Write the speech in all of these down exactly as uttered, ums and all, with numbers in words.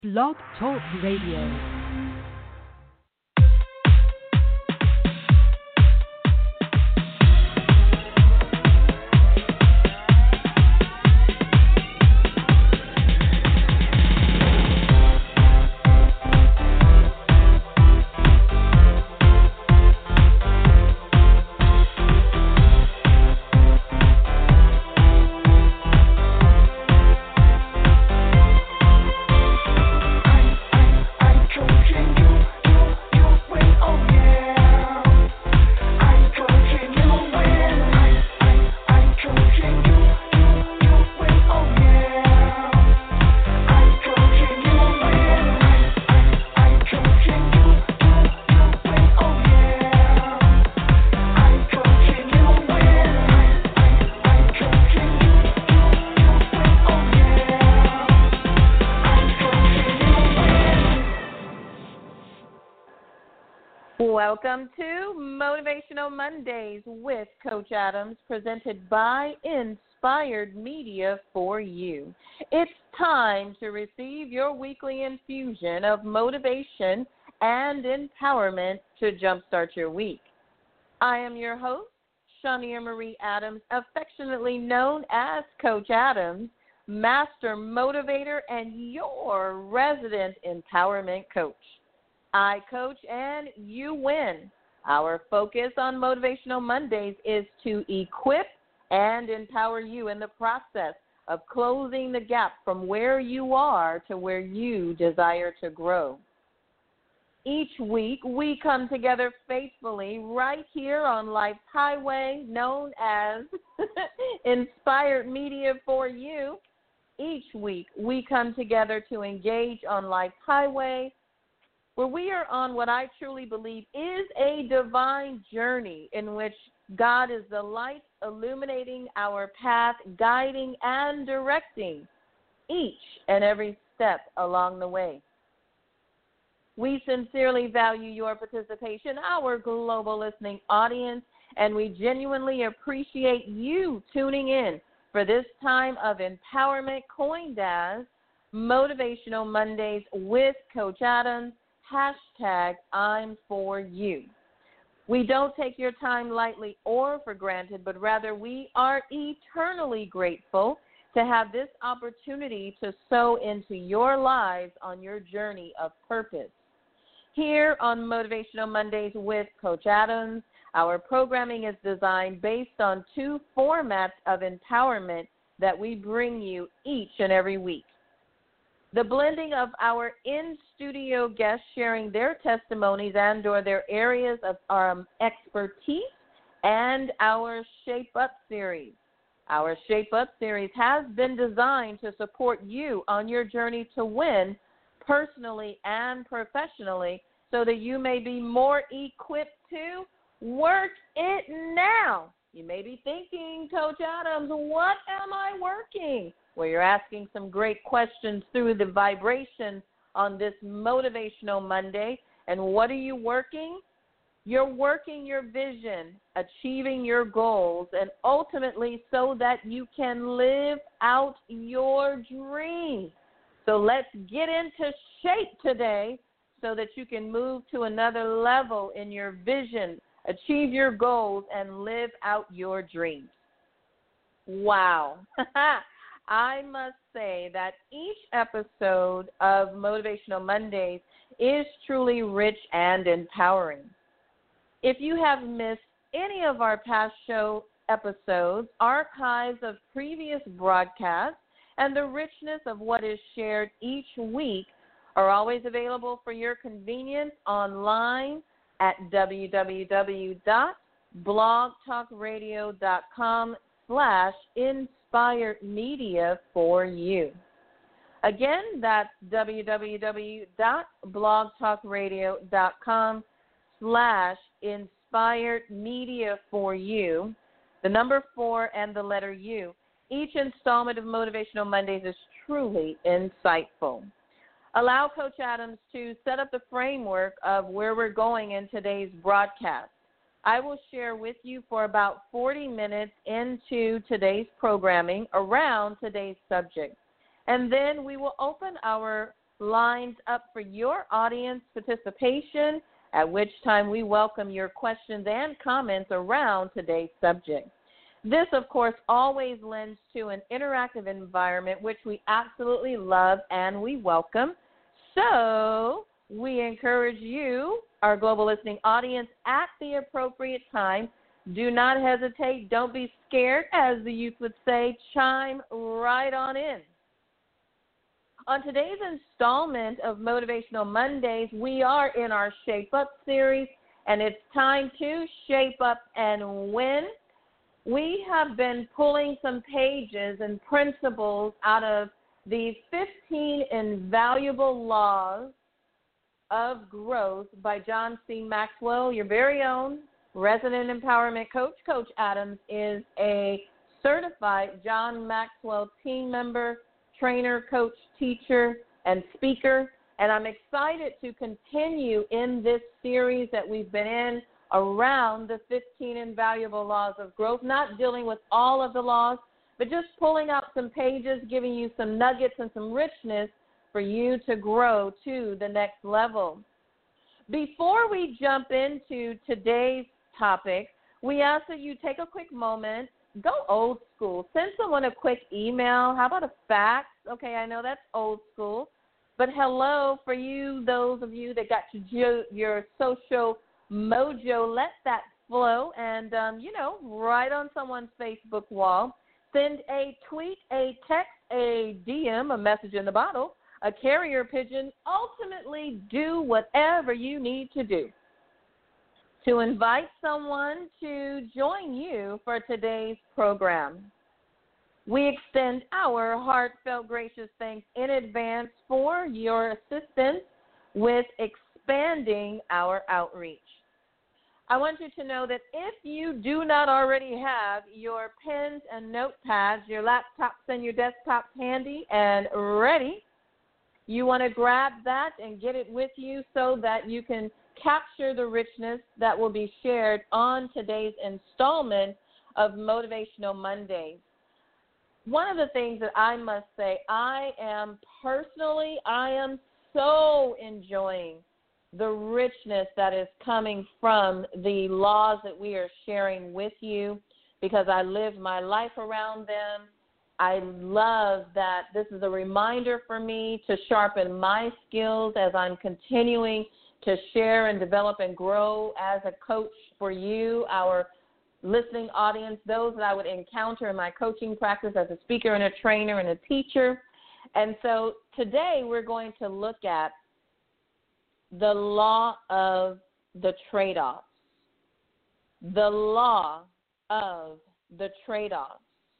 Blog Talk Radio. Welcome to Motivational Mondays with Coach Adams, presented by Inspired Media for you. It's time to receive your weekly infusion of motivation and empowerment to jumpstart your week. I am your host, Shania Marie Adams, affectionately known as Coach Adams, master motivator and your resident empowerment coach. I coach and you win. Our focus on Motivational Mondays is to equip and empower you in the process of closing the gap from where you are to where you desire to grow. Each week, we come together faithfully right here on Life's Highway, known as Inspired Media for you. Each week, we come together to engage on Life's Highway, where we are on what I truly believe is a divine journey in which God is the light illuminating our path, guiding and directing each and every step along the way. We sincerely value your participation, our global listening audience, and we genuinely appreciate you tuning in for this time of empowerment coined as Motivational Mondays with Coach Adams. Hashtag I'm for you. We don't take your time lightly or for granted, but rather we are eternally grateful to have this opportunity to sow into your lives on your journey of purpose. Here on Motivational Mondays with Coach Adams, our programming is designed based on two formats of empowerment that we bring you each and every week. The blending of our in-studio guests sharing their testimonies and or their areas of um, expertise, and our Shape Up series. Our Shape Up series has been designed to support you on your journey to win personally and professionally so that you may be more equipped to work it now. You may be thinking, Coach Adams, what am I working? Well, you're asking some great questions through the vibration on this Motivational Monday. And what are you working? You're working your vision, achieving your goals, and ultimately so that you can live out your dreams. So let's get into shape today so that you can move to another level in your vision, achieve your goals, and live out your dreams. Wow. I must say that each episode of Motivational Mondays is truly rich and empowering. If you have missed any of our past show episodes, archives of previous broadcasts, and the richness of what is shared each week are always available for your convenience online at www.blogtalkradio.com slash Inspired Media for you. Again, that's www.blogtalkradio.com slash Inspired Media for you, the number four and the letter U. Each installment of Motivational Mondays is truly insightful. Allow Coach Adams to set up the framework of where we're going in today's broadcast. I will share with you for about forty minutes into today's programming around today's subject. And then we will open our lines up for your audience participation, at which time we welcome your questions and comments around today's subject. This, of course, always lends to an interactive environment, which we absolutely love and we welcome. So we encourage you, our global listening audience, at the appropriate time. Do not hesitate. Don't be scared, as the youth would say. Chime right on in. On today's installment of Motivational Mondays, we are in our Shape Up series, and it's time to shape up and win. We have been pulling some pages and principles out of the fifteen Invaluable Laws of Growth by John C. Maxwell, your very own resident empowerment coach. Coach Adams is a certified John Maxwell team member, trainer, coach, teacher, and speaker. And I'm excited to continue in this series that we've been in around the fifteen Invaluable Laws of Growth, not dealing with all of the laws, but just pulling out some pages, giving you some nuggets and some richness for you to grow to the next level. Before we jump into today's topic, we ask that you take a quick moment, go old school. Send someone a quick email. How about a fax? Okay, I know that's old school. But hello, for you, those of you that got your, your social mojo, let that flow and, um, you know, write on someone's Facebook wall. Send a tweet, a text, a D M, a message in the bottle, a carrier pigeon. Ultimately, do whatever you need to do to invite someone to join you for today's program. We extend our heartfelt, gracious thanks in advance for your assistance with expanding our outreach. I want you to know that if you do not already have your pens and notepads, your laptops and your desktops handy and ready, you want to grab that and get it with you so that you can capture the richness that will be shared on today's installment of Motivational Mondays. One of the things that I must say, I am personally, I am so enjoying the richness that is coming from the laws that we are sharing with you, because I live my life around them. I love that this is a reminder for me to sharpen my skills as I'm continuing to share and develop and grow as a coach for you, our listening audience, those that I would encounter in my coaching practice as a speaker and a trainer and a teacher. And so today we're going to look at the law of the trade-offs. The law of the trade-offs.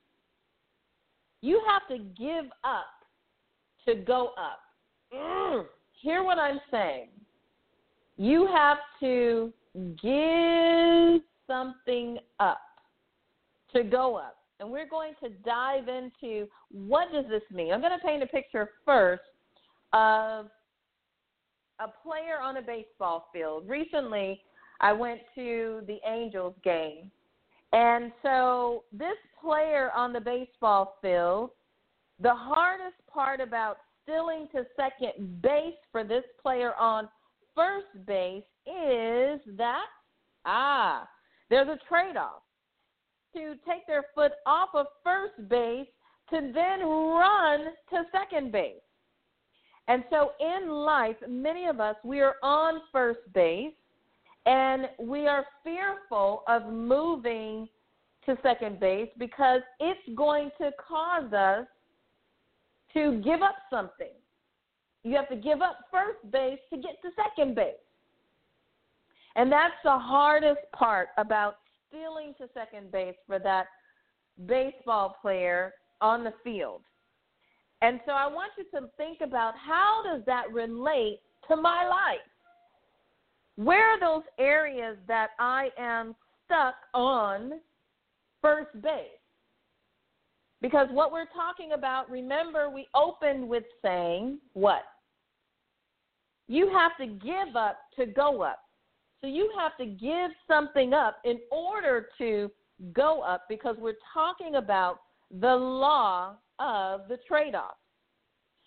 You have to give up to go up. Mm, hear what I'm saying. You have to give something up to go up. And we're going to dive into what does this mean. I'm going to paint a picture first of a player on a baseball field. Recently, I went to the Angels game. And so this player on the baseball field, the hardest part about stealing to second base for this player on first base is that, ah, there's a trade-off. To take their foot off of first base to then run to second base. And so in life, many of us, we are on first base, and we are fearful of moving to second base because it's going to cause us to give up something. You have to give up first base to get to second base. And that's the hardest part about stealing to second base for that baseball player on the field. And so I want you to think about, how does that relate to my life? Where are those areas that I am stuck on first base? Because what we're talking about, remember, we opened with saying what? You have to give up to go up. So you have to give something up in order to go up, because we're talking about the law of the trade-off.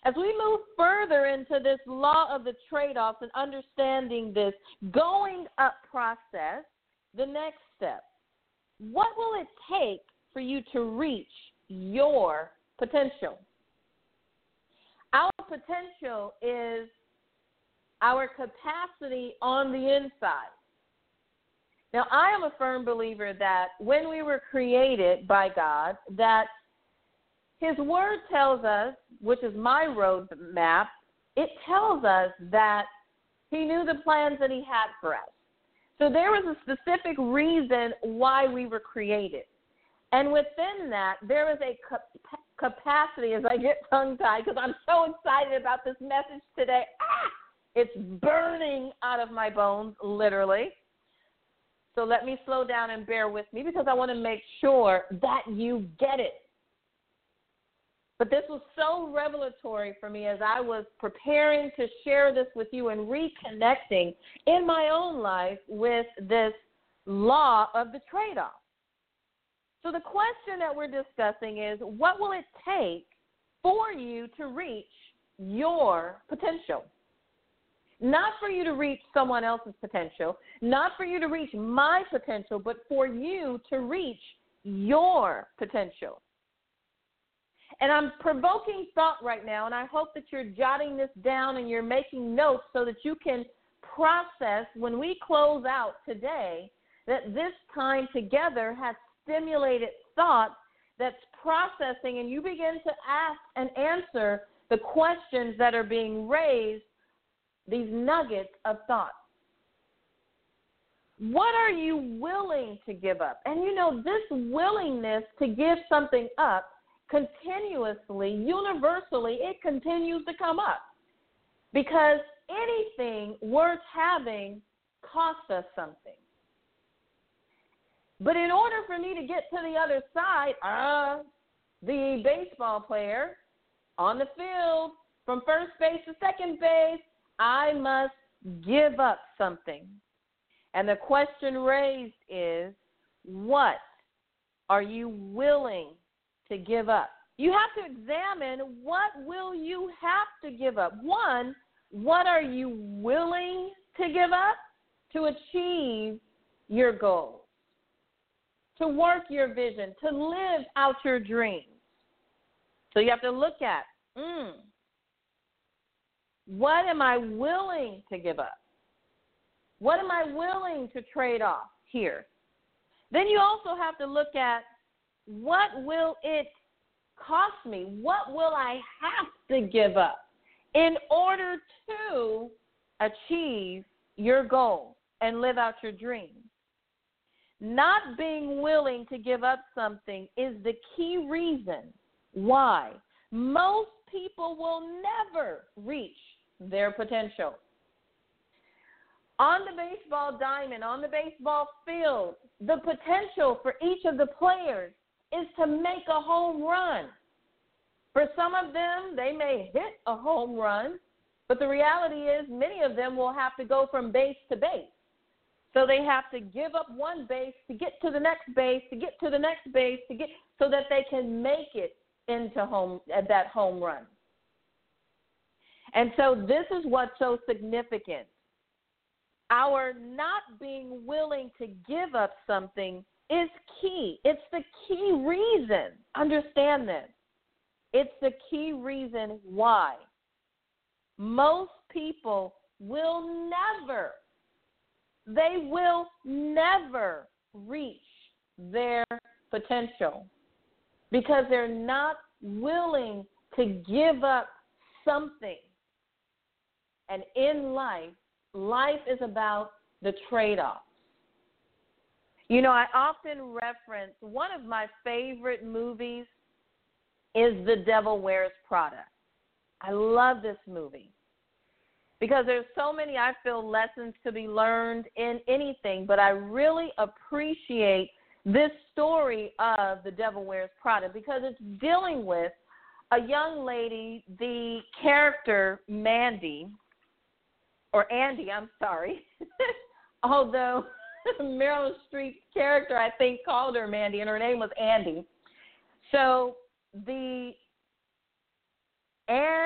As we move further into this law of the trade-offs and understanding this going up process, the next step, what will it take for you to reach your potential? Our potential is our capacity on the inside. Now, I am a firm believer that when we were created by God, that His Word tells us, which is my roadmap, it tells us that He knew the plans that He had for us. So there was a specific reason why we were created. And within that, there is a cap- capacity, as I get tongue-tied, because I'm so excited about this message today. Ah! It's burning out of my bones, literally. So let me slow down and bear with me because I want to make sure that you get it. But this was so revelatory for me as I was preparing to share this with you and reconnecting in my own life with this law of the trade-off. So the question that we're discussing is, what will it take for you to reach your potential? Not for you to reach someone else's potential, not for you to reach my potential, but for you to reach your potential. And I'm provoking thought right now, and I hope that you're jotting this down and you're making notes so that you can process when we close out today that this time together has stimulated thought that's processing, and you begin to ask and answer the questions that are being raised, these nuggets of thought. What are you willing to give up? And you know, this willingness to give something up continuously, universally, it continues to come up. Because anything worth having costs us something. But in order for me to get to the other side, uh, the baseball player on the field from first base to second base, I must give up something. And the question raised is, what are you willing to give up? You have to examine, what will you have to give up? One, what are you willing to give up to achieve your goals, to work your vision, to live out your dreams? So you have to look at, mm, what am I willing to give up? What am I willing to trade off here? Then you also have to look at, what will it cost me? What will I have to give up in order to achieve your goal and live out your dreams? Not being willing to give up something is the key reason why most people will never reach their potential. On the baseball diamond, on the baseball field, the potential for each of the players is to make a home run. For some of them, they may hit a home run, but the reality is many of them will have to go from base to base. So they have to give up one base to get to the next base, to get to the next base, to get so that they can make it into home at that home run. And so this is what's so significant. Our not being willing to give up something is key. It's the key reason. Understand this. It's the key reason why most people will never, they will never reach their potential because they're not willing to give up something. And in life, life is about the trade-offs. You know, I often reference one of my favorite movies is The Devil Wears Prada. I love this movie because there's so many, I feel, lessons to be learned in anything, but I really appreciate this story of The Devil Wears Prada because it's dealing with a young lady, the character Mandy, or Andy, I'm sorry, although Meryl Streep's character, I think, called her Mandy, and her name was Andy. So the Anne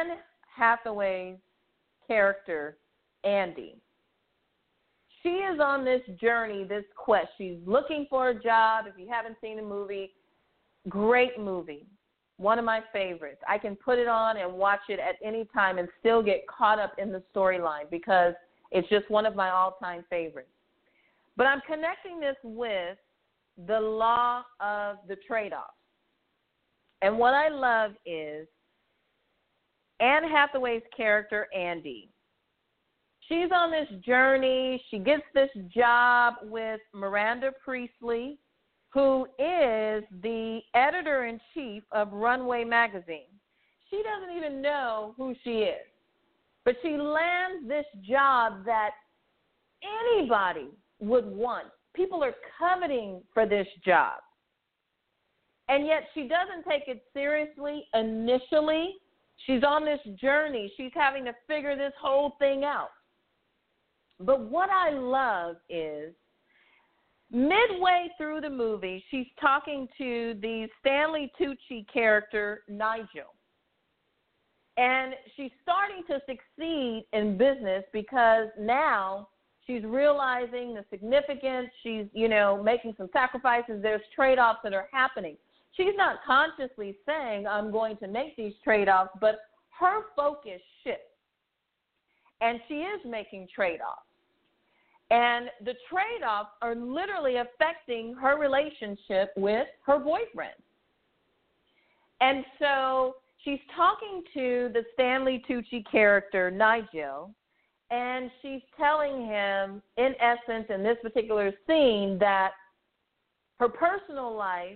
Hathaway's character, Andy. She is on this journey, this quest. She's looking for a job. If you haven't seen the movie, great movie. One of my favorites. I can put it on and watch it at any time and still get caught up in the storyline because it's just one of my all-time favorites. But I'm connecting this with the law of the trade-off. And what I love is Anne Hathaway's character, Andy. She's on this journey. She gets this job with Miranda Priestley, who is the editor-in-chief of Runway magazine. She doesn't even know who she is. But she lands this job that anybody would want. People are coveting for this job. And yet she doesn't take it seriously initially. She's on this journey. She's having to figure this whole thing out. But what I love is midway through the movie, she's talking to the Stanley Tucci character, Nigel. And she's starting to succeed in business because now she's realizing the significance. She's, you know, making some sacrifices. There's trade-offs that are happening. She's not consciously saying, I'm going to make these trade-offs, but her focus shifts. And she is making trade-offs. And the trade-offs are literally affecting her relationship with her boyfriend. And so she's talking to the Stanley Tucci character, Nigel, and she's telling him, in essence, in this particular scene, that her personal life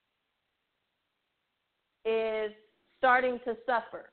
is starting to suffer.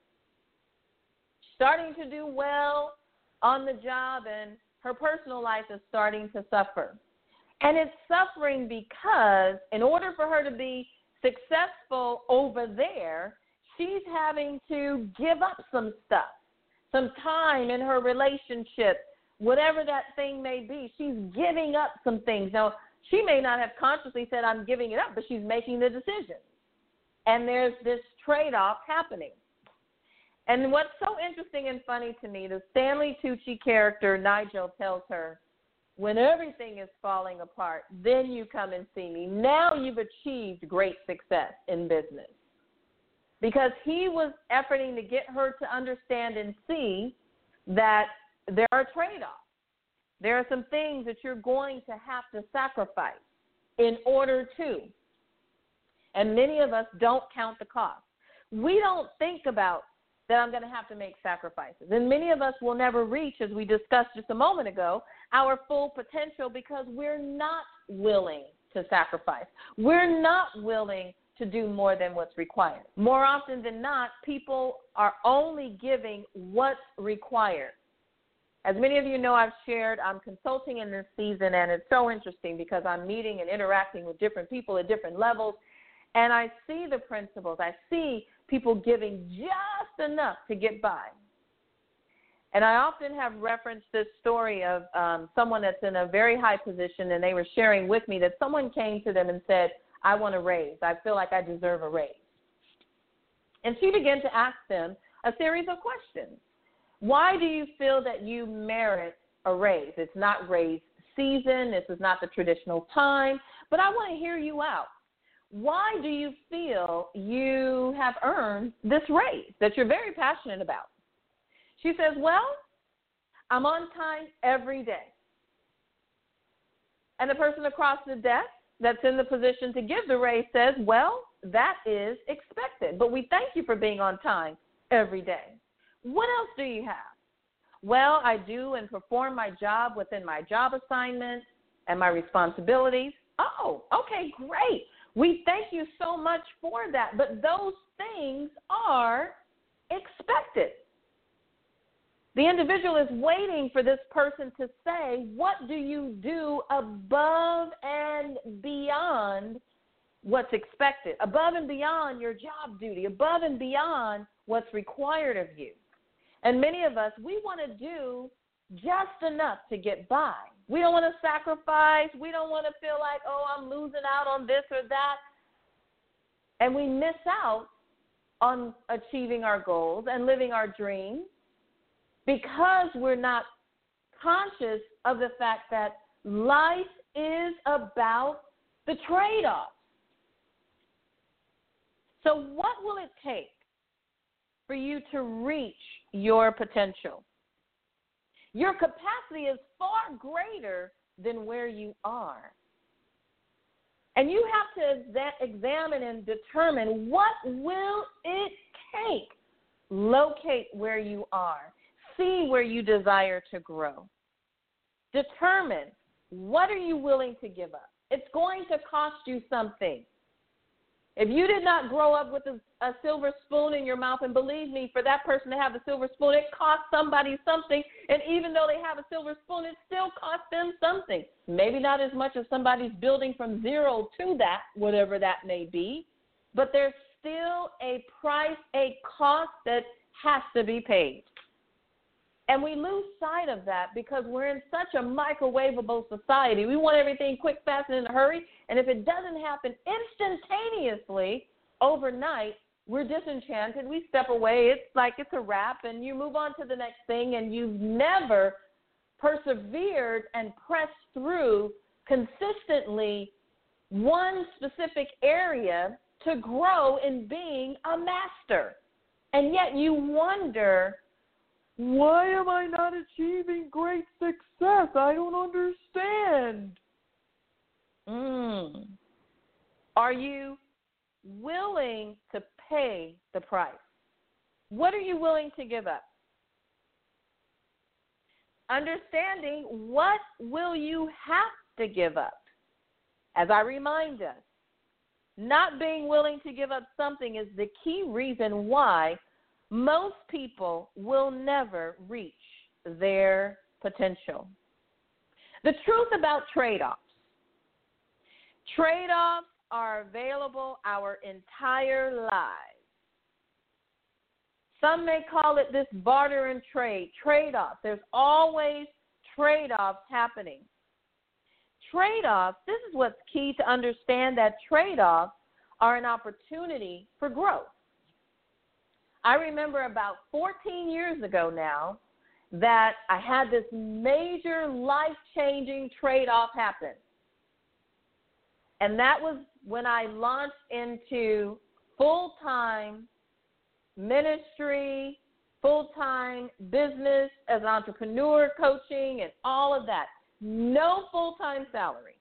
Starting to do well on the job, and her personal life is starting to suffer. And it's suffering because in order for her to be successful over there, she's having to give up some stuff, some time in her relationship, whatever that thing may be. She's giving up some things. Now, she may not have consciously said, I'm giving it up, but she's making the decision. And there's this trade-off happening. And what's so interesting and funny to me, the Stanley Tucci character, Nigel, tells her, when everything is falling apart, then you come and see me. Now you've achieved great success in business. Because he was efforting to get her to understand and see that there are trade-offs. There are some things that you're going to have to sacrifice in order to. And many of us don't count the cost. We don't think about that I'm going to have to make sacrifices. And many of us will never reach, as we discussed just a moment ago, our full potential because we're not willing to sacrifice. We're not willing to do more than what's required. More often than not, people are only giving what's required. As many of you know, I've shared, I'm consulting in this season, and it's so interesting because I'm meeting and interacting with different people at different levels, and I see the principles. I see people giving just enough to get by. And I often have referenced this story of um, someone that's in a very high position, and they were sharing with me that someone came to them and said, I want a raise. I feel like I deserve a raise. And she began to ask them a series of questions. Why do you feel that you merit a raise? It's not raise season. This is not the traditional time. But I want to hear you out. Why do you feel you have earned this raise that you're very passionate about? She says, well, I'm on time every day. And the person across the desk that's in the position to give the raise says, well, that is expected, but we thank you for being on time every day. What else do you have? Well, I do and perform my job within my job assignments and my responsibilities. Oh, okay, great. We thank you so much for that, but those things are expected. The individual is waiting for this person to say, what do you do above and beyond what's expected, above and beyond your job duty, above and beyond what's required of you? And many of us, we want to do just enough to get by. We don't want to sacrifice. We don't want to feel like, oh, I'm losing out on this or that. And we miss out on achieving our goals and living our dreams because we're not conscious of the fact that life is about the trade-offs. So what will it take for you to reach your potential? Your capacity is far greater than where you are. And you have to exa- examine and determine what will it take. Locate where you are. See where you desire to grow. Determine what are you willing to give up. It's going to cost you something. If you did not grow up with a, a silver spoon in your mouth, and believe me, for that person to have a silver spoon, it costs somebody something. And even though they have a silver spoon, it still costs them something. Maybe not as much as somebody's building from zero to that, whatever that may be. But there's still a price, a cost that has to be paid. And we lose sight of that because we're in such a microwavable society. We want everything quick, fast, and in a hurry. And if it doesn't happen instantaneously, overnight, we're disenchanted. We step away. It's like it's a wrap, and you move on to the next thing, and you've never persevered and pressed through consistently one specific area to grow in being a master. And yet you wonder, why am I not achieving great success? I don't understand. Mm. Are you willing to pay the price? What are you willing to give up? Understanding what will you have to give up? As I remind us, not being willing to give up something is the key reason why most people will never reach their potential. The truth about trade-offs. Trade-offs are available our entire lives. Some may call it this barter and trade, trade-offs. There's always trade-offs happening. Trade-offs, this is what's key to understand, that trade-offs are an opportunity for growth. I remember about fourteen years ago now that I had this major life-changing trade-off happen. And that was when I launched into full-time ministry, full-time business as an entrepreneur, coaching, and all of that. No full-time salary.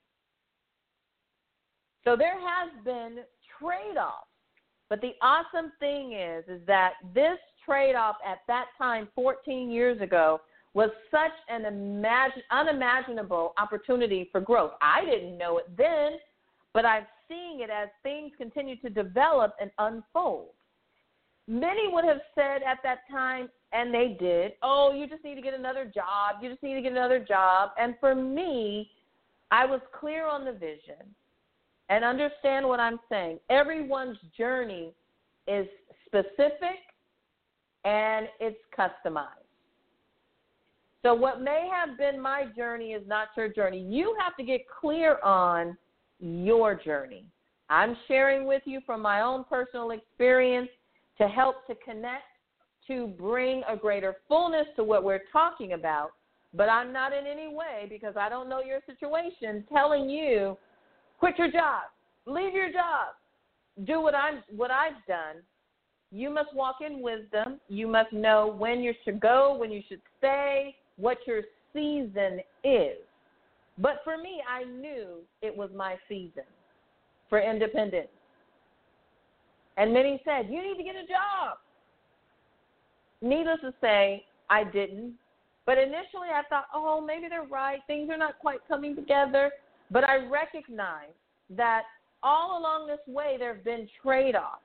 So there has been trade-offs. But the awesome thing is, is that this trade-off at that time, fourteen years ago, was such an imagine, unimaginable opportunity for growth. I didn't know it then, but I'm seeing it as things continue to develop and unfold. Many would have said at that time, and they did, oh, you just need to get another job. You just need to get another job. And for me, I was clear on the vision. And understand what I'm saying. Everyone's journey is specific and it's customized. So what may have been my journey is not your journey. You have to get clear on your journey. I'm sharing with you from my own personal experience to help to connect, to bring a greater fullness to what we're talking about. But I'm not in any way, because I don't know your situation, telling you, quit your job, leave your job, do what I'm what I've done. You must walk in wisdom. You must know when you should go, when you should stay, what your season is. But for me, I knew it was my season for independence. And many said, you need to get a job. Needless to say, I didn't. But initially I thought, oh, maybe they're right. Things are not quite coming together. But I recognized that all along this way there have been trade-offs,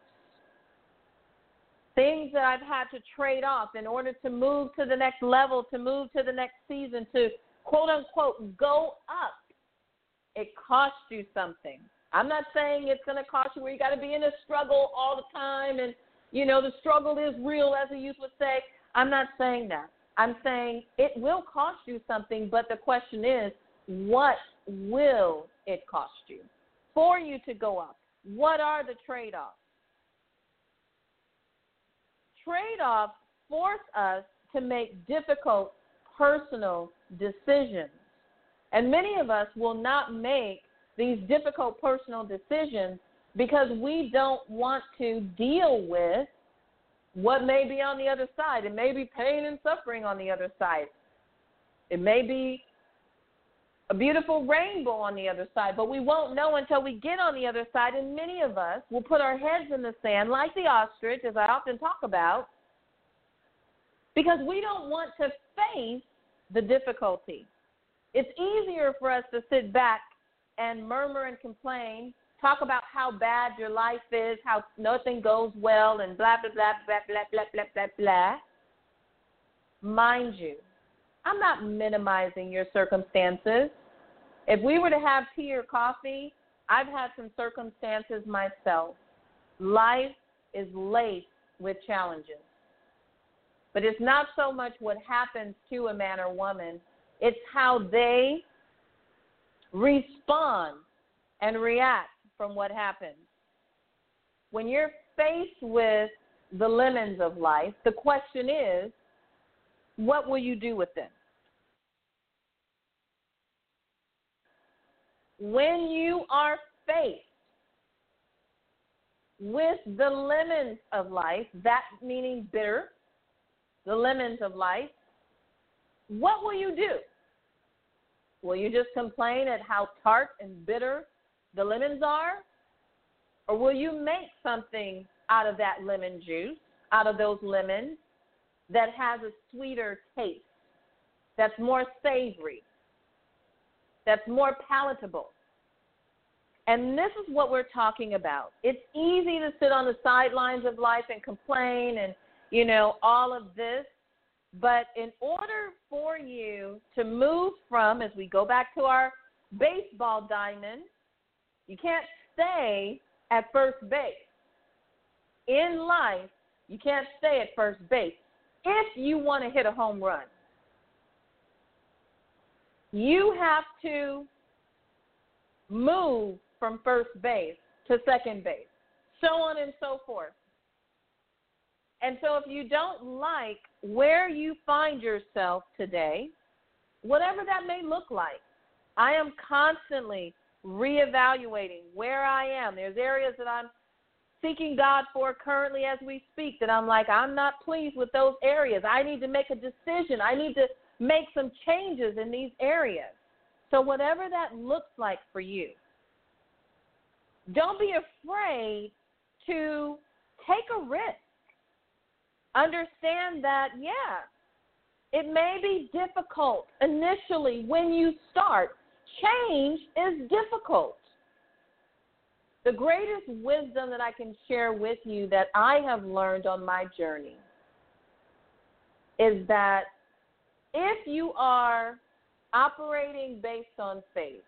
things that I've had to trade off in order to move to the next level, to move to the next season, to quote-unquote go up. It costs you something. I'm not saying it's going to cost you where you got to be in a struggle all the time and, you know, the struggle is real, as the youth would say. I'm not saying that. I'm saying it will cost you something, but the question is, what will it cost you for you to go up? What are the trade-offs? trade-offs force us to make difficult personal decisions. And many of us will not make these difficult personal decisions because we don't want to deal with what may be on the other side. It may be pain and suffering on the other side. It may be a beautiful rainbow on the other side, but we won't know until we get on the other side, and many of us will put our heads in the sand like the ostrich, as I often talk about, because we don't want to face the difficulty. It's easier for us to sit back and murmur and complain, talk about how bad your life is, how nothing goes well, and blah, blah, blah, blah, blah, blah, blah, blah, blah. Mind you, I'm not minimizing your circumstances. If we were to have tea or coffee, I've had some circumstances myself. Life is laced with challenges. But it's not so much what happens to a man or woman, it's how they respond and react from what happens. When you're faced with the lemons of life, the question is, what will you do with them? When you are faced with the lemons of life, that meaning bitter, the lemons of life, what will you do? Will you just complain at how tart and bitter the lemons are? Or will you make something out of that lemon juice, out of those lemons, that has a sweeter taste, that's more savory, that's more palatable? And this is what we're talking about. It's easy to sit on the sidelines of life and complain and, you know, all of this. But in order for you to move from, as we go back to our baseball diamond, you can't stay at first base. In life, you can't stay at first base if you want to hit a home run. You have to move from first base to second base, so on and so forth. And so if you don't like where you find yourself today, whatever that may look like, I am constantly reevaluating where I am. There's areas that I'm seeking God for currently as we speak that I'm like, I'm not pleased with those areas. I need to make a decision. I need to make some changes in these areas. So whatever that looks like for you, don't be afraid to take a risk. Understand that, yeah, it may be difficult initially when you start. Change is difficult. The greatest wisdom that I can share with you that I have learned on my journey is that if you are operating based on faith,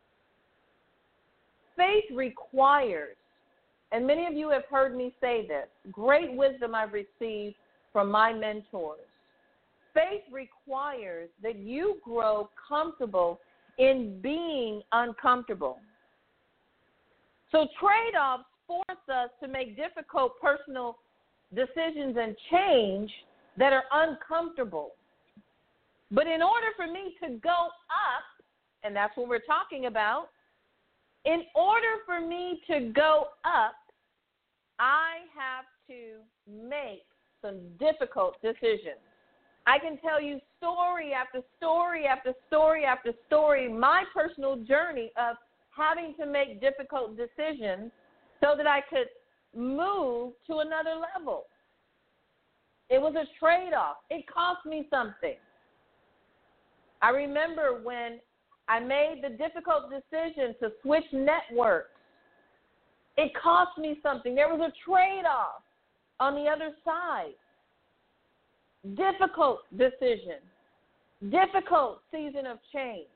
faith requires, and many of you have heard me say this, great wisdom I've received from my mentors. Faith requires that you grow comfortable in being uncomfortable. So trade-offs force us to make difficult personal decisions and change that are uncomfortable. But in order for me to go up, and that's what we're talking about, in order for me to go up, I have to make some difficult decisions. I can tell you story after story after story after story, my personal journey of having to make difficult decisions so that I could move to another level. It was a trade-off. It cost me something. I remember when I made the difficult decision to switch networks. It cost me something. There was a trade-off on the other side. Difficult decision. Difficult season of change.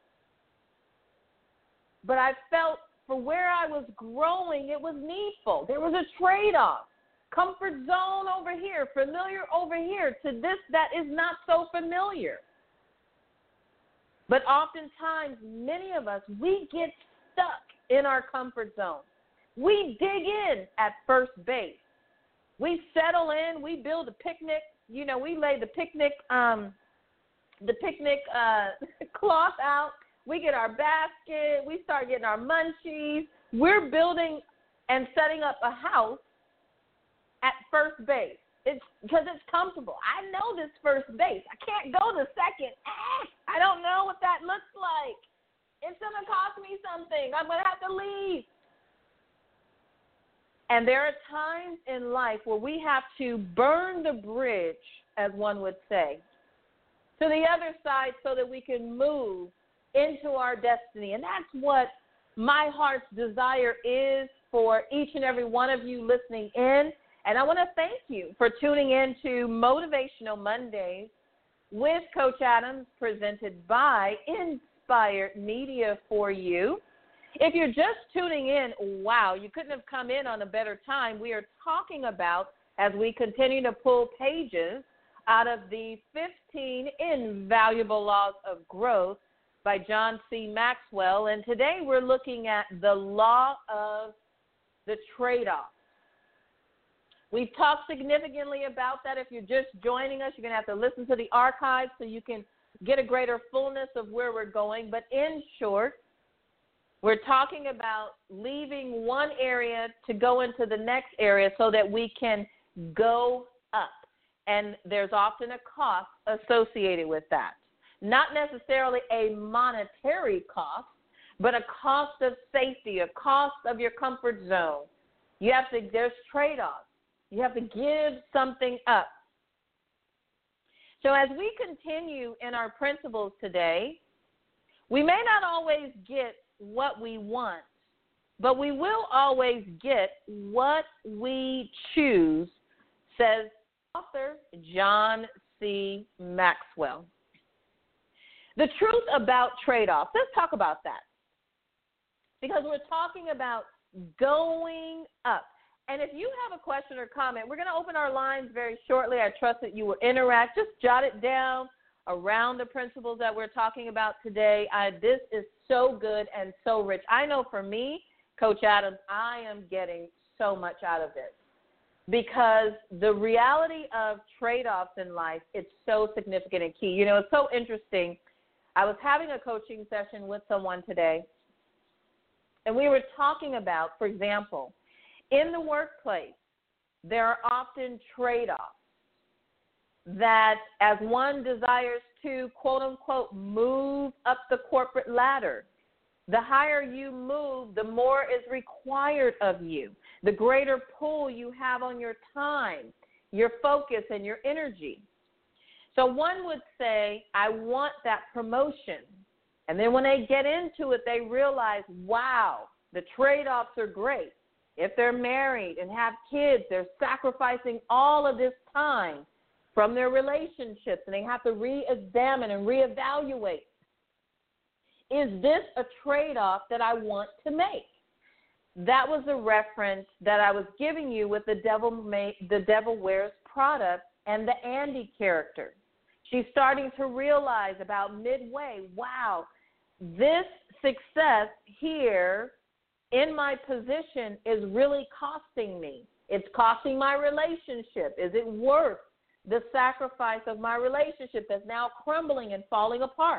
But I felt for where I was growing, it was needful. There was a trade-off. Comfort zone over here, familiar over here, to this that is not so familiar. But oftentimes, many of us, we get stuck in our comfort zone. We dig in at first base. We settle in. We build a picnic. You know, we lay the picnic, um, the picnic uh, cloth out. We get our basket. We start getting our munchies. We're building and setting up a house at first base. It's because it's comfortable. I know this first base. I can't go to second. Ah, I don't know what that looks like. It's going to cost me something. I'm going to have to leave. And there are times in life where we have to burn the bridge, as one would say, to the other side so that we can move into our destiny. And that's what my heart's desire is for each and every one of you listening in. And I want to thank you for tuning in to Motivational Mondays with Coach Adams, presented by Inspired Media for you. If you're just tuning in, wow, you couldn't have come in on a better time. We are talking about, as we continue to pull pages out of the fifteen Invaluable Laws of Growth by John C. Maxwell. And today we're looking at the law of the trade-off. We've talked significantly about that. If you're just joining us, you're going to have to listen to the archives so you can get a greater fullness of where we're going. But in short, we're talking about leaving one area to go into the next area so that we can go up. And there's often a cost associated with that. Not necessarily a monetary cost, but a cost of safety, a cost of your comfort zone. You have to, there's trade-offs. You have to give something up. So as we continue in our principles today, we may not always get what we want, but we will always get what we choose, says author John C. Maxwell. The truth about trade-offs, let's talk about that, because we're talking about going up. And if you have a question or comment, we're going to open our lines very shortly. I trust that you will interact. Just jot it down around the principles that we're talking about today. I, this is so good and so rich. I know for me, Coach Adams, I am getting so much out of this because the reality of trade-offs in life, it's so significant and key. You know, it's so interesting. I was having a coaching session with someone today, and we were talking about, for example, in the workplace, there are often trade-offs that as one desires to, quote, unquote, move up the corporate ladder, the higher you move, the more is required of you, the greater pull you have on your time, your focus, and your energy. So one would say, I want that promotion. And then when they get into it, they realize, wow, the trade-offs are great. If they're married and have kids, they're sacrificing all of this time from their relationships, and they have to re-examine and reevaluate. Is this a trade-off that I want to make? That was the reference that I was giving you with the Devil, May, the Devil Wears Prada and the Andy character. She's starting to realize about midway, wow, this success here in my position is really costing me. It's costing my relationship. Is it worth the sacrifice of my relationship that's now crumbling and falling apart?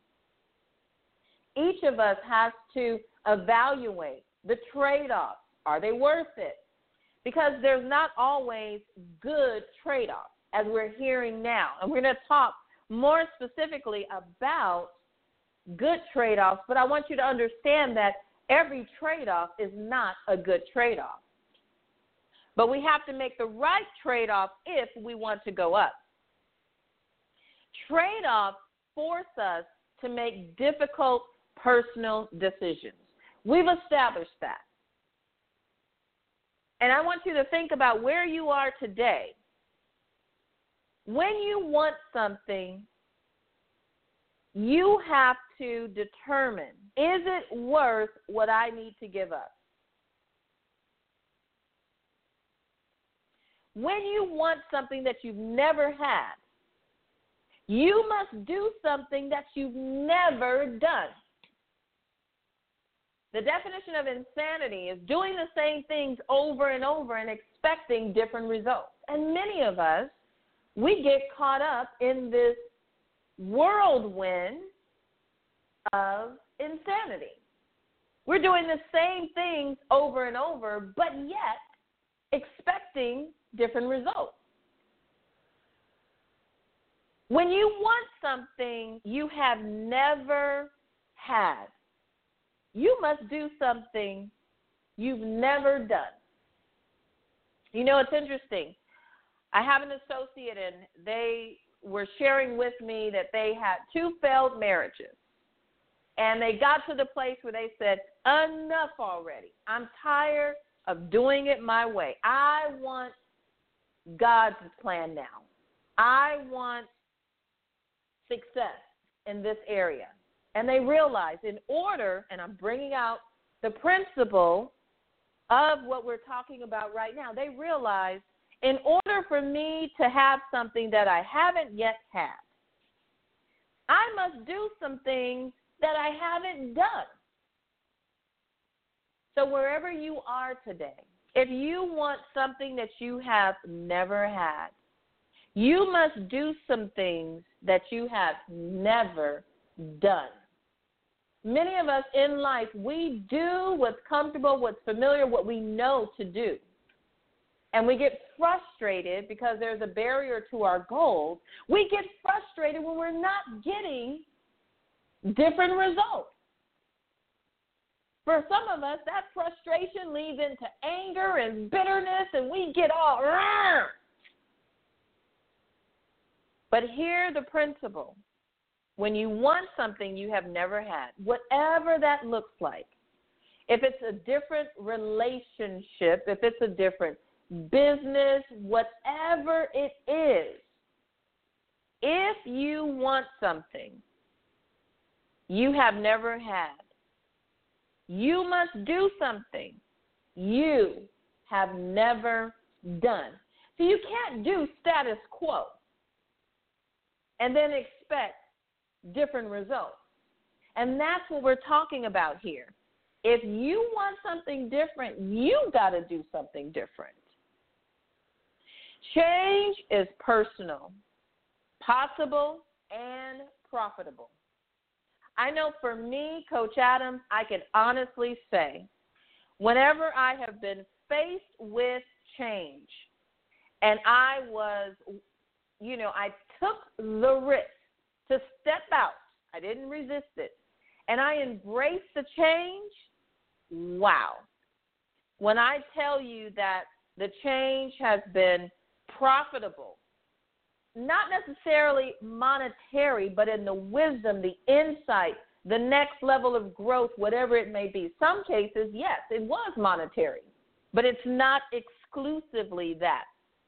Each of us has to evaluate the trade-offs. Are they worth it? Because there's not always good trade-offs, as we're hearing now. And we're going to talk more specifically about good trade-offs, but I want you to understand that every trade-off is not a good trade-off. But we have to make the right trade-off if we want to go up. Trade-offs force us to make difficult personal decisions. We've established that. And I want you to think about where you are today. When you want something, you have to determine, is it worth what I need to give up? When you want something that you've never had, you must do something that you've never done. The definition of insanity is doing the same things over and over and expecting different results. And many of us, we get caught up in this whirlwind of insanity. We're doing the same things over and over, but yet expecting different results. When you want something you have never had, you must do something you've never done. You know, it's interesting. I have an associate, and they were sharing with me that they had two failed marriages. And they got to the place where they said, enough already. I'm tired of doing it my way. I want God's plan now. I want success in this area. And they realized in order, and I'm bringing out the principle of what we're talking about right now, they realized in order for me to have something that I haven't yet had, I must do some things that I haven't done. So wherever you are today, if you want something that you have never had, you must do some things that you have never done. Many of us in life, we do what's comfortable, what's familiar, what we know to do. And we get frustrated because there's a barrier to our goals. We get frustrated when we're not getting different results. For some of us, that frustration leads into anger and bitterness, and we get all, Rrr! But hear the principle. When you want something you have never had, whatever that looks like, if it's a different relationship, if it's a different business, whatever it is, if you want something you have never had, you must do something you have never done. So you can't do status quo and then expect different results. And that's what we're talking about here. If you want something different, you got to do something different. Change is personal, possible, and profitable. I know for me, Coach Adams, I can honestly say, whenever I have been faced with change and I was, you know, I took the risk to step out, I didn't resist it, and I embraced the change, wow. When I tell you that the change has been profitable, not necessarily monetary, but in the wisdom, the insight, the next level of growth, whatever it may be. Some cases, yes, it was monetary, but it's not exclusively that.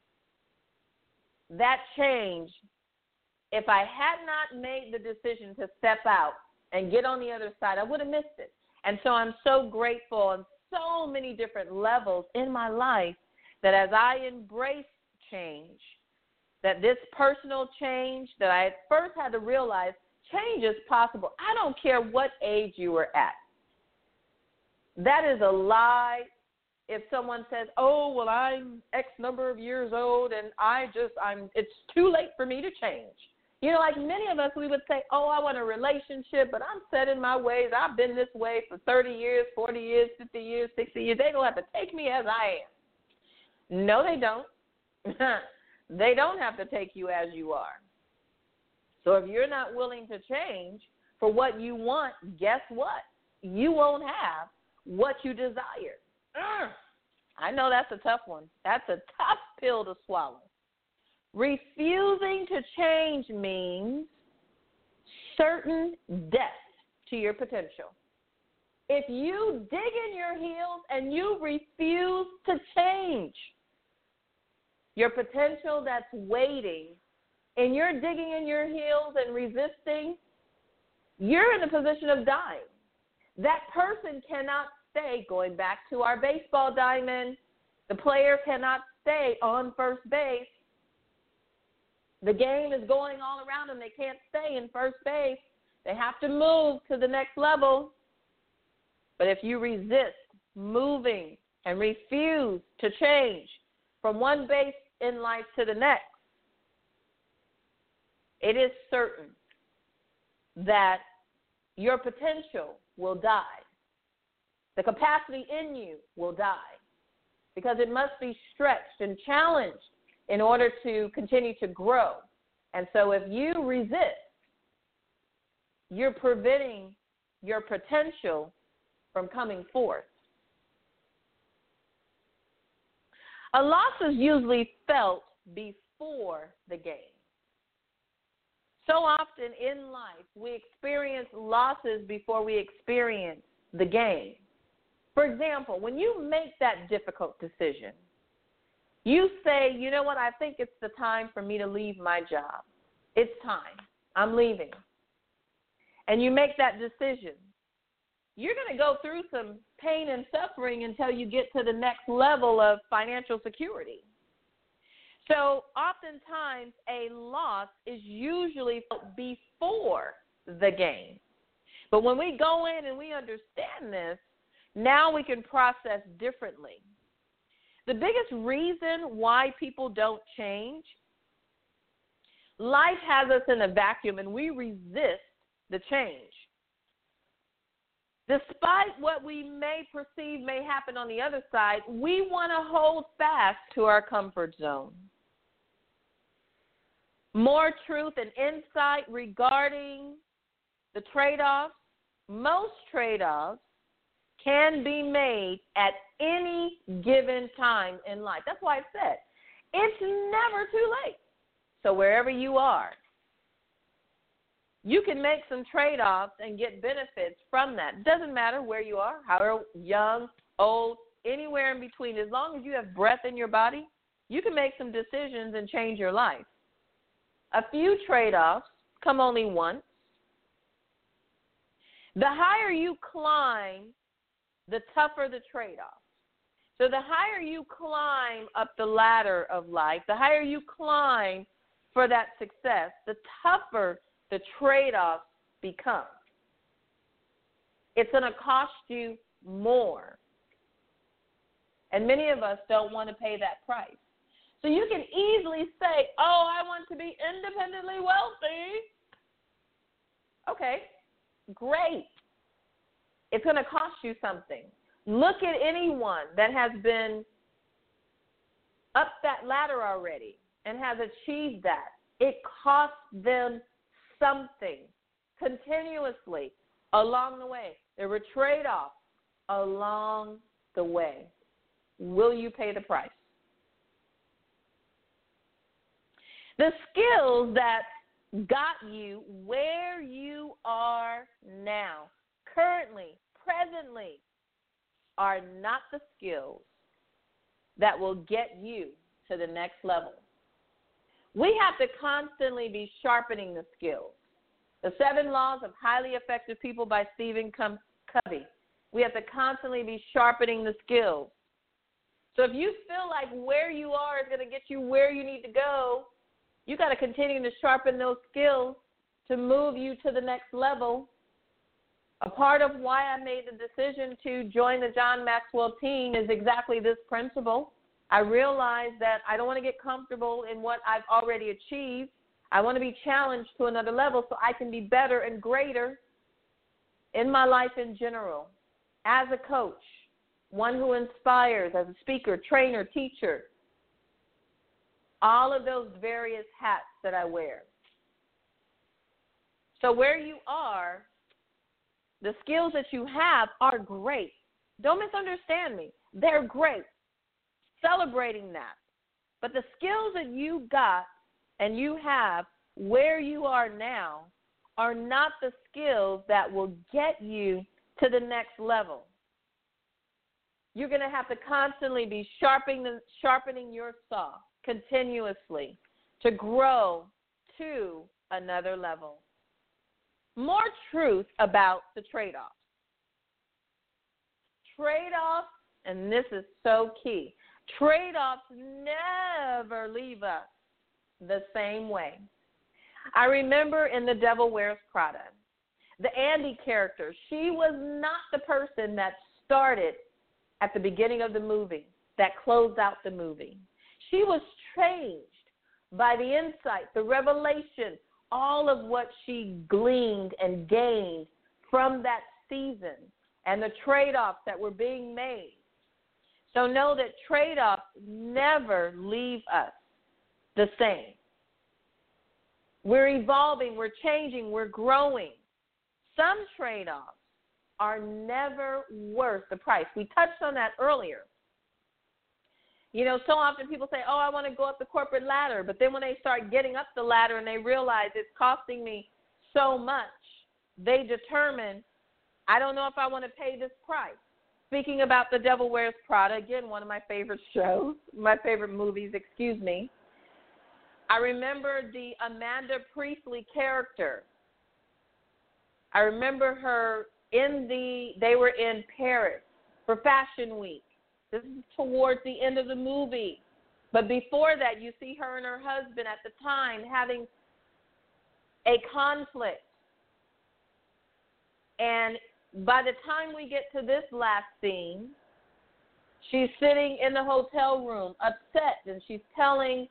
That change, if I had not made the decision to step out and get on the other side, I would have missed it. And so I'm so grateful on so many different levels in my life that as I embrace change, that this personal change that I at first had to realize, change is possible. I don't care what age you were at. That is a lie. If someone says, oh, well, I'm X number of years old and I just, I'm, it's too late for me to change. You know, like many of us, we would say, oh, I want a relationship, but I'm set in my ways. I've been this way for thirty years, forty years, fifty years, sixty years. They don't have to take me as I am. No, they don't. They don't have to take you as you are. So if you're not willing to change for what you want, guess what? You won't have what you desire. Mm. I know that's a tough one. That's a tough pill to swallow. Refusing to change means certain death to your potential. If you dig in your heels and you refuse to change, your potential that's waiting, and you're digging in your heels and resisting, you're in a position of dying. That person cannot stay, going back to our baseball diamond, the player cannot stay on first base. The game is going all around them. They can't stay in first base. They have to move to the next level. But if you resist moving and refuse to change from one base in life to the next, it is certain that your potential will die. The capacity in you will die because it must be stretched and challenged in order to continue to grow. And so if you resist, you're preventing your potential from coming forth. A loss is usually felt before the gain. So often in life, we experience losses before we experience the gain. For example, when you make that difficult decision, you say, you know what, I think it's the time for me to leave my job. It's time. I'm leaving. And you make that decision. You're going to go through some pain and suffering until you get to the next level of financial security. So oftentimes a loss is usually before the gain. But when we go in and we understand this, now we can process differently. The biggest reason why people don't change, life has us in a vacuum and we resist the change. Despite what we may perceive may happen on the other side, we want to hold fast to our comfort zone. More truth and insight regarding the trade-offs. Most trade-offs can be made at any given time in life. That's why I said it's never too late. So wherever you are, you can make some trade-offs and get benefits from that. It doesn't matter where you are, how young, old, anywhere in between. As long as you have breath in your body, you can make some decisions and change your life. A few trade-offs come only once. The higher you climb, the tougher the trade-off. So the higher you climb up the ladder of life, the higher you climb for that success, the tougher the trade-offs become. It's going to cost you more. And many of us don't want to pay that price. So you can easily say, oh, I want to be independently wealthy. Okay, great. It's going to cost you something. Look at anyone that has been up that ladder already and has achieved that. It costs them something continuously along the way. There were trade-offs along the way. Will you pay the price? The skills that got you where you are now, currently, presently, are not the skills that will get you to the next level. We have to constantly be sharpening the skills. The Seven Laws of Highly Effective People by Stephen Covey. We have to constantly be sharpening the skills. So if you feel like where you are is going to get you where you need to go, you got to continue to sharpen those skills to move you to the next level. A part of why I made the decision to join the John Maxwell team is exactly this principle. I realized that I don't want to get comfortable in what I've already achieved. I want to be challenged to another level so I can be better and greater in my life in general. As a coach, one who inspires, as a speaker, trainer, teacher, all of those various hats that I wear. So where you are, the skills that you have are great. Don't misunderstand me. They're great. Celebrating that. But the skills that you got and you have where you are now are not the skills that will get you to the next level. You're going to have to constantly be sharpening, the, sharpening your saw continuously to grow to another level. More truth about the trade-offs. Trade-offs, and this is so key, trade-offs never leave us the same way. I remember in The Devil Wears Prada, The Andy character, she was not the person that started at the beginning of the movie, that closed out the movie. She was changed by the insight, the revelation, all of what she gleaned and gained from that season and the trade-offs that were being made. So know that trade-offs never leave us the same. We're evolving, we're changing, we're growing. Some trade-offs are never worth the price. We touched on that earlier. You know, so often people say, oh, I want to go up the corporate ladder. But then when they start getting up the ladder and they realize it's costing me so much, they determine, I don't know if I want to pay this price. Speaking about The Devil Wears Prada, again, one of my favorite shows, my favorite movies, excuse me. I remember the Amanda Priestley character. I remember her in the, they were in Paris for Fashion Week. This is towards the end of the movie. But before that, you see her and her husband at the time having a conflict. And by the time we get to this last scene, she's sitting in the hotel room upset, and she's telling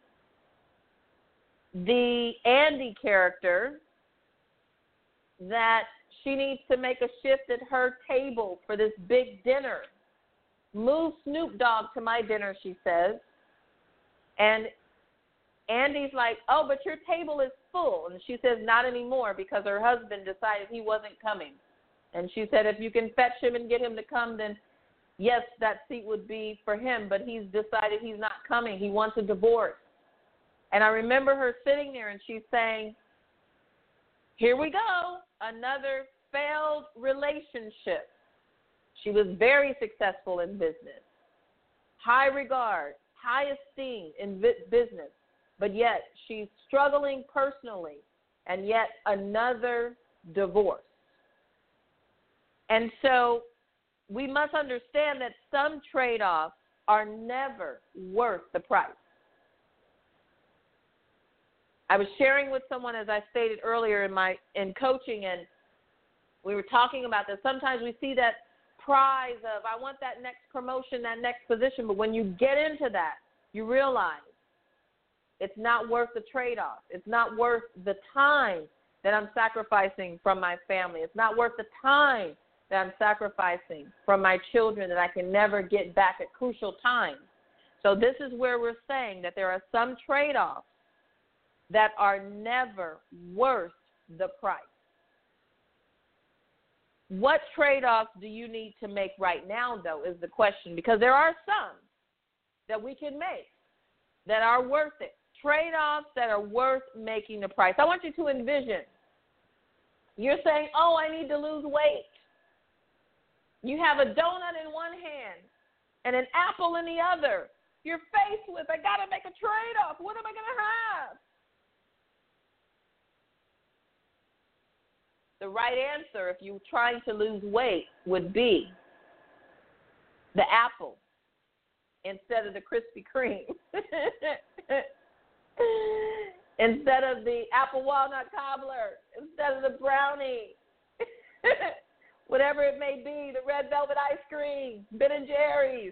the Andy character that she needs to make a shift at her table for this big dinner. Move Snoop Dogg to my dinner, she says. And Andy's like, oh, but your table is full. And she says, not anymore, because her husband decided he wasn't coming. And she said, if you can fetch him and get him to come, then yes, that seat would be for him, but he's decided he's not coming. He wants a divorce. And I remember her sitting there, and she's saying, here we go, another failed relationship. She was very successful in business, high regard, high esteem in business, but yet she's struggling personally, and yet another divorce. And so we must understand that some trade-offs are never worth the price. I was sharing with someone, as I stated earlier in my in coaching, and we were talking about that. Sometimes we see that prize of, I want that next promotion, that next position, but when you get into that, you realize it's not worth the trade-off. It's not worth the time that I'm sacrificing from my family. It's not worth the time that I'm sacrificing from my children that I can never get back at crucial times. So this is where we're saying that there are some trade-offs that are never worth the price. What trade-offs do you need to make right now, though, is the question, because there are some that we can make that are worth it. Trade-offs that are worth making the price. I want you to envision. You're saying, oh, I need to lose weight. You have a donut in one hand and an apple in the other. You're faced with, I got to make a trade-off. What am I going to have? The right answer, if you're trying to lose weight, would be the apple instead of the Krispy Kreme. Instead of the apple walnut cobbler, instead of the brownie, whatever it may be, the red velvet ice cream, Ben and Jerry's.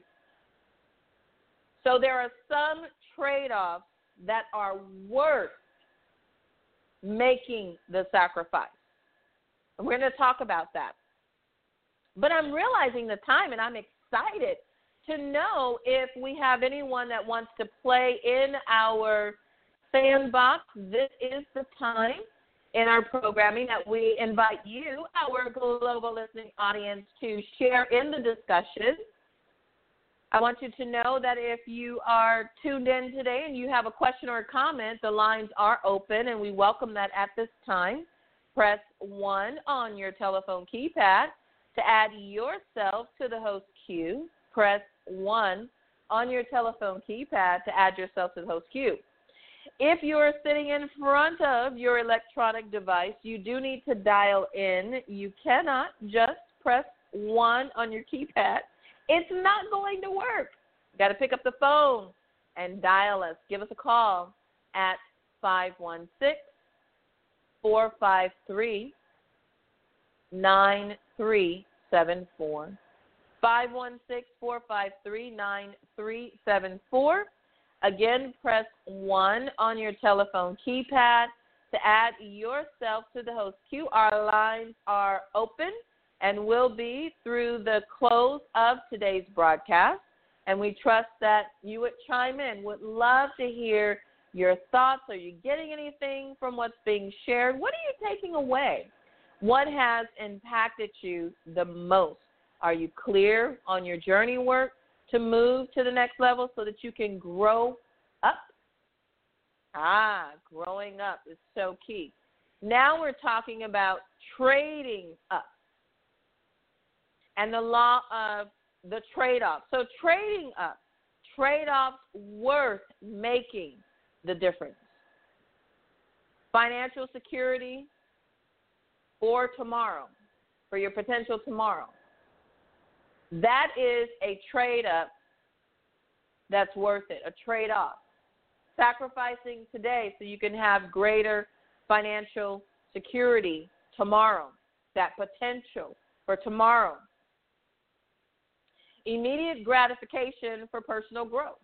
So there are some trade-offs that are worth making the sacrifice. And we're going to talk about that. But I'm realizing the time, and I'm excited to know if we have anyone that wants to play in our sandbox. This is the time in our programming that we invite you, our global listening audience, to share in the discussion. I want you to know that if you are tuned in today and you have a question or a comment, the lines are open, and we welcome that at this time. Press one on your telephone keypad to add yourself to the host queue. Press one on your telephone keypad to add yourself to the host queue. If you're sitting in front of your electronic device, you do need to dial in. You cannot just press one on your keypad. It's not going to work. You got to pick up the phone and dial us. Give us a call at five one six, four five three, nine three seven four. five one six, four five three, nine three seven four. Again, press one on your telephone keypad to add yourself to the host queue. Our lines are open and will be through the close of today's broadcast. And we trust that you would chime in. Would love to hear your thoughts. Are you getting anything from what's being shared? What are you taking away? What has impacted you the most? Are you clear on your journey work to move to the next level so that you can grow up? Ah, growing up is so key. Now we're talking about trading up and the law of the trade-off. So trading up, trade-offs worth making the difference. Financial security for tomorrow, for your potential tomorrow. That is a trade-up that's worth it, a trade-off. Sacrificing today so you can have greater financial security tomorrow, that potential for tomorrow. Immediate gratification for personal growth.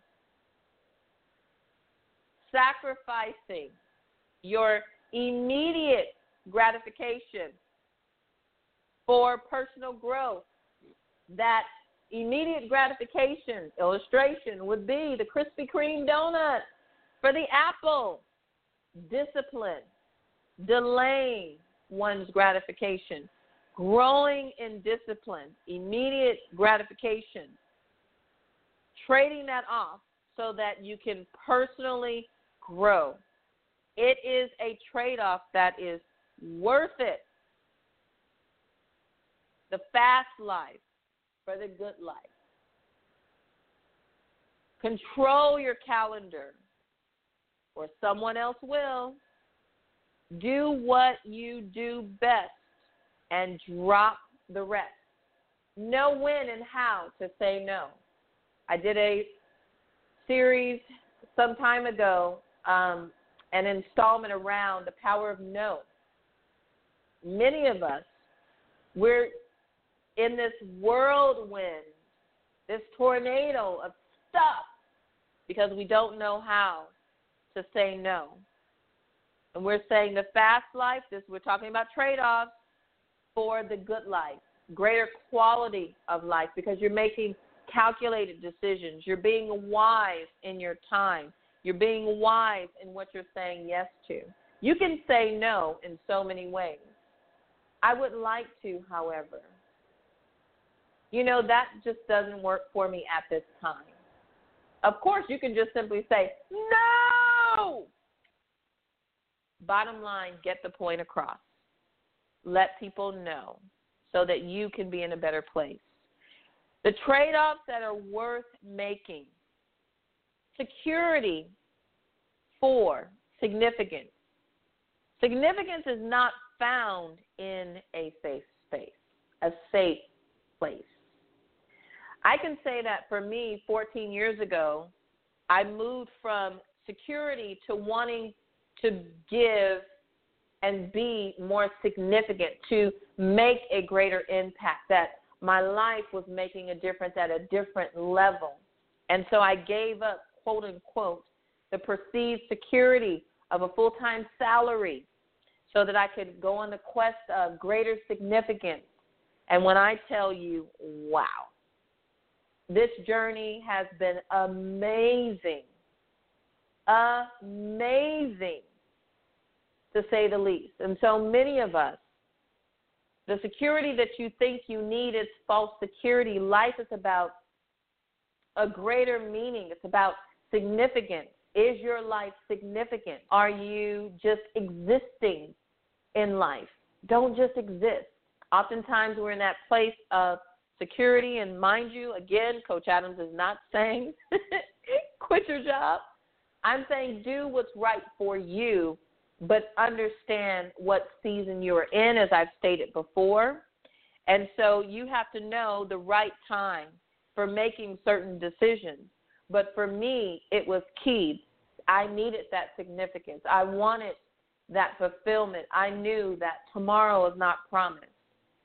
Sacrificing your immediate gratification for personal growth. That immediate gratification illustration would be the Krispy Kreme donut for the apple. Discipline, delaying one's gratification, growing in discipline, immediate gratification, trading that off so that you can personally grow. It is a trade-off that is worth it. The fast life for the good life. Control your calendar, or someone else will. Do what you do best and drop the rest. Know when and how to say no. I did a series some time ago, um, an installment around the power of no. Many of us, we're in this whirlwind, this tornado of stuff, because we don't know how to say no. And we're saying the fast life, this we're talking about trade-offs for the good life, greater quality of life, because you're making calculated decisions. You're being wise in your time. You're being wise in what you're saying yes to. You can say no in so many ways. I would like to, however. You know, that just doesn't work for me at this time. Of course, you can just simply say, no! Bottom line, get the point across. Let people know so that you can be in a better place. The trade-offs that are worth making. Security for significance. Significance is not found in a safe space, a safe place. I can say that for me, fourteen years ago, I moved from security to wanting to give and be more significant, to make a greater impact, that my life was making a difference at a different level. And so I gave up, quote unquote, the perceived security of a full-time salary so that I could go on the quest of greater significance. And when I tell you, wow, this journey has been amazing, amazing, to say the least. And so many of us, the security that you think you need is false security. Life is about a greater meaning. It's about significance. Is your life significant? Are you just existing in life? Don't just exist. Oftentimes we're in that place of security, and mind you, again, Coach Adams is not saying quit your job. I'm saying do what's right for you, but understand what season you're in, as I've stated before. And so you have to know the right time for making certain decisions. But for me, it was key. I needed that significance. I wanted that fulfillment. I knew that tomorrow is not promised.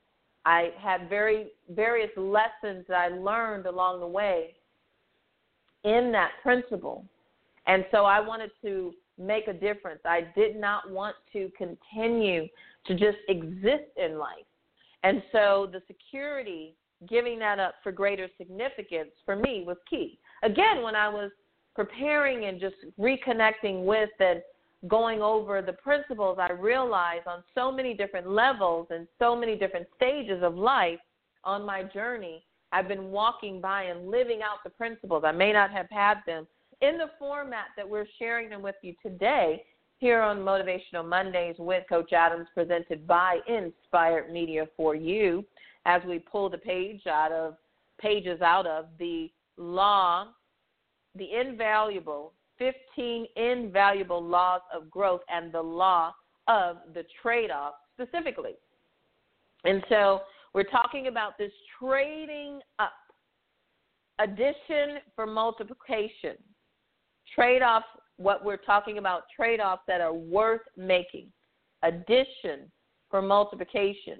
I had very various lessons that I learned along the way in that principle. And so I wanted to make a difference. I did not want to continue to just exist in life. And so the security, giving that up for greater significance for me was key. Again, when I was preparing and just reconnecting with and going over the principles, I realized on so many different levels and so many different stages of life on my journey, I've been walking by and living out the principles. I may not have had them in the format that we're sharing them with you today here on Motivational Mondays with Coach Adams, presented by Inspired Media for you, as we pull the page out of pages out of the law, the invaluable fifteen invaluable laws of growth and the law of the trade-off specifically. And so we're talking about this trading up, addition for multiplication, trade-off, what we're talking about, trade-offs that are worth making, addition for multiplication.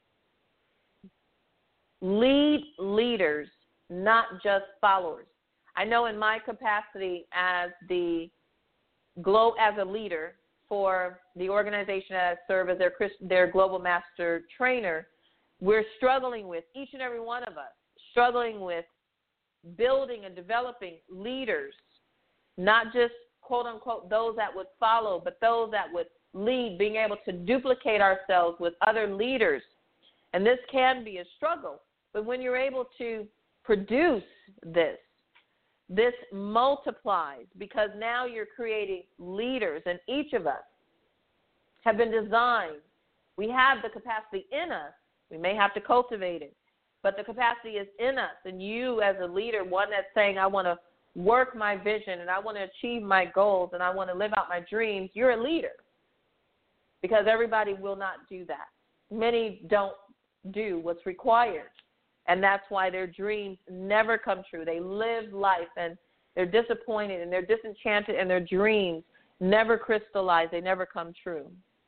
Lead leaders, not just followers. I know in my capacity as the glo- as a leader for the organization that I serve as their, their global master trainer, we're struggling with, each and every one of us, struggling with building and developing leaders, not just, quote unquote, those that would follow, but those that would lead, being able to duplicate ourselves with other leaders. And this can be a struggle. But when you're able to produce this, this multiplies, because now you're creating leaders, and each of us have been designed. We have the capacity in us. We may have to cultivate it, but the capacity is in us. And you as a leader, one that's saying, I want to work my vision and I want to achieve my goals and I want to live out my dreams, you're a leader, because everybody will not do that. Many don't do what's required. And that's why their dreams never come true. They live life and they're disappointed and they're disenchanted, and their dreams never crystallize. They never come true.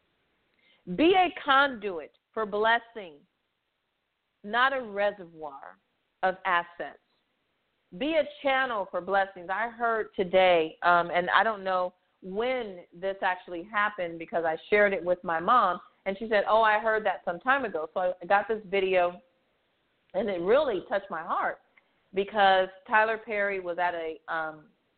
Be a conduit for blessing, not a reservoir of assets. Be a channel for blessings. I heard today, um, and I don't know when this actually happened because I shared it with my mom, and she said, oh, I heard that some time ago. So I got this video. And it really touched my heart because Tyler Perry was at a, um,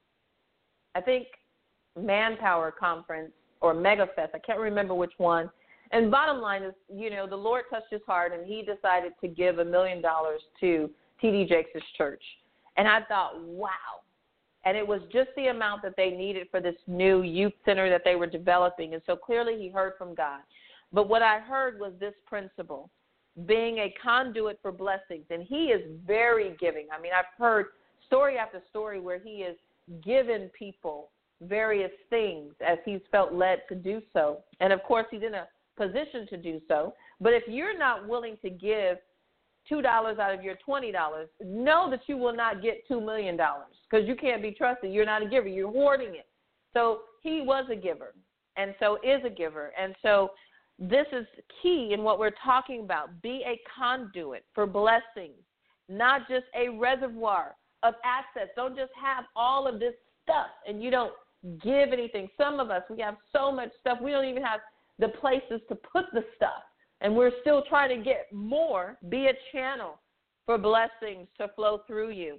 I think, Manpower conference or MegaFest. I can't remember which one. And bottom line is, you know, the Lord touched his heart, and he decided to give a million dollars to T D Jakes' church. And I thought, wow. And it was just the amount that they needed for this new youth center that they were developing. And so clearly he heard from God. But what I heard was this principle: being a conduit for blessings. And he is very giving. I mean, I've heard story after story where he has given people various things as he's felt led to do so. And, of course, he's in a position to do so. But if you're not willing to give two dollars out of your twenty dollars, know that you will not get two million dollars, because you can't be trusted. You're not a giver. You're hoarding it. So he was a giver, and so is a giver. And so this is key in what we're talking about. Be a conduit for blessings, not just a reservoir of assets. Don't just have all of this stuff and you don't give anything. Some of us, we have so much stuff, we don't even have the places to put the stuff, and we're still trying to get more. Be a channel for blessings to flow through you.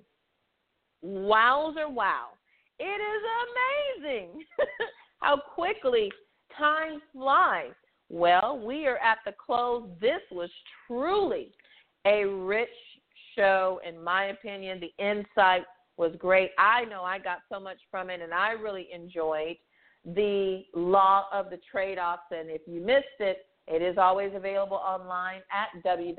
Wowzer, wow. It is amazing how quickly time flies. Well, we are at the close. This was truly a rich show, in my opinion. The insight was great. I know I got so much from it, and I really enjoyed the law of the trade-offs. And if you missed it, it is always available online at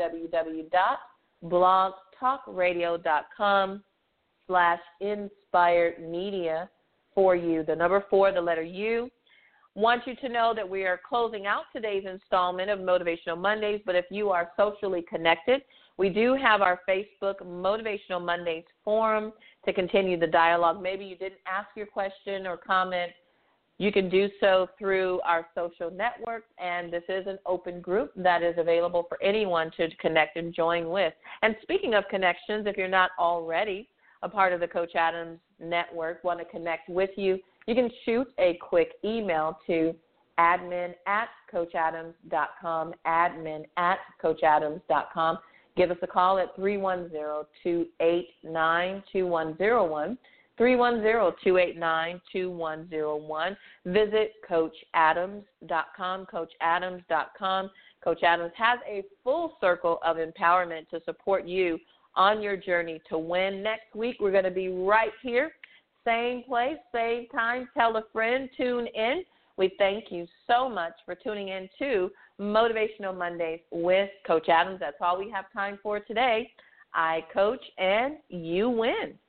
www.blogtalkradio.com slash inspired media for you. The number four, the letter U. Want you to know that we are closing out today's installment of Motivational Mondays, but if you are socially connected, we do have our Facebook Motivational Mondays forum to continue the dialogue. Maybe you didn't ask your question or comment You can do so through our social networks, and this is an open group that is available for anyone to connect and join with. And speaking of connections, if you're not already a part of the Coach Adams Network, want to connect with you, you can shoot a quick email to admin at coach adams dot com, admin at coach adams dot com. Give us a call at three one zero, two eight nine, two one zero one, three one zero, two eight nine, two one zero one. Visit coach adams dot com, coach adams dot com. Coach Adams has a full circle of empowerment to support you on your journey to win. Next week, we're going to be right here, same place, same time. Tell a friend, tune in. We thank you so much for tuning in to Motivational Mondays with Coach Adams. That's all we have time for today. I coach and you win.